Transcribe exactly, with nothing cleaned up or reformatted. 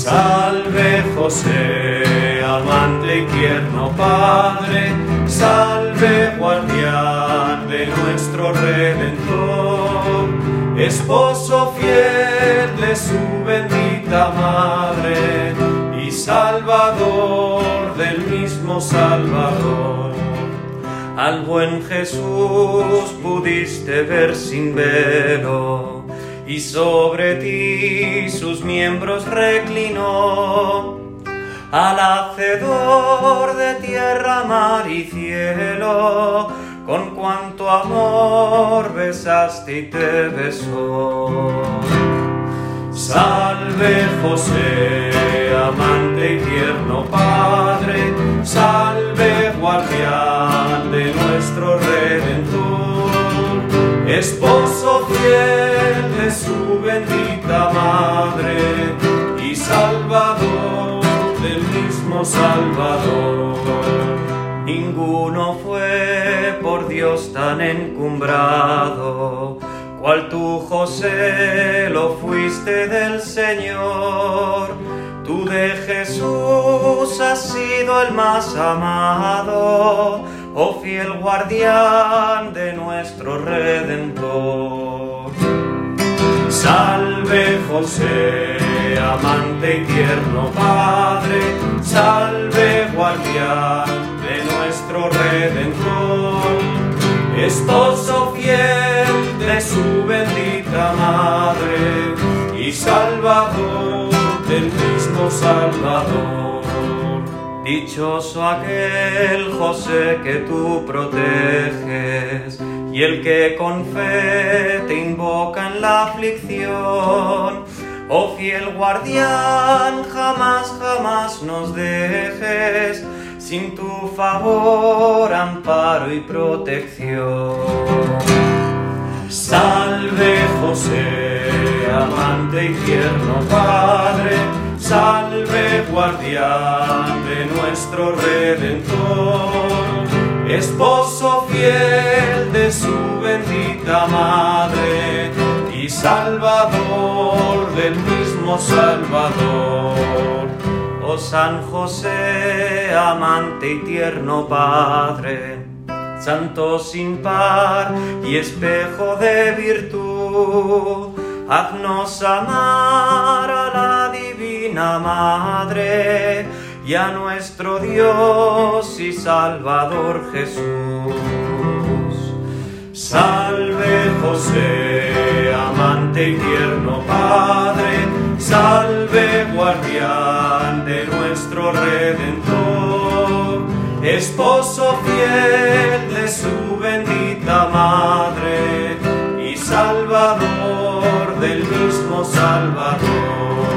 Salve José, amante y tierno Padre, salve guardián de nuestro Redentor, esposo fiel de su bendita Madre y Salvador del mismo Salvador. Al buen Jesús pudiste ver sin velo, y sobre ti sus miembros reclinó. Al hacedor de tierra, mar y cielo, con cuanto amor besaste y te besó. Salve José, amante y tierno Padre, salve guardián de nuestro Redentor, esposo fiel de su bendita Madre y Salvador del mismo Salvador. Ninguno fue por Dios tan encumbrado, cual tú, José, lo fuiste del Señor. Tú de Jesús has sido el más amado, oh fiel guardián de nuestro Redentor. Salve José, amante y tierno Padre, salve guardián de nuestro Redentor, esposo fiel de su bendita Madre y Salvador del mismo Salvador. Dichoso aquel José que tú proteges y el que con fe te invoca en la aflicción. Oh fiel guardián, jamás, jamás nos dejes sin tu favor, amparo y protección. Salve José, amante y tierno Padre, salve guardián de nuestro Redentor, esposo fiel de su bendita Madre y Salvador del mismo Salvador. Oh San José, amante y tierno Padre, santo sin par y espejo de virtud, haznos amar a la Divina Madre y a nuestro Dios y Salvador Jesús. Salve José, amante y tierno Padre, salve guardián de nuestro Redentor, esposo fiel de su bendita Madre y Salvador del mismo Salvador.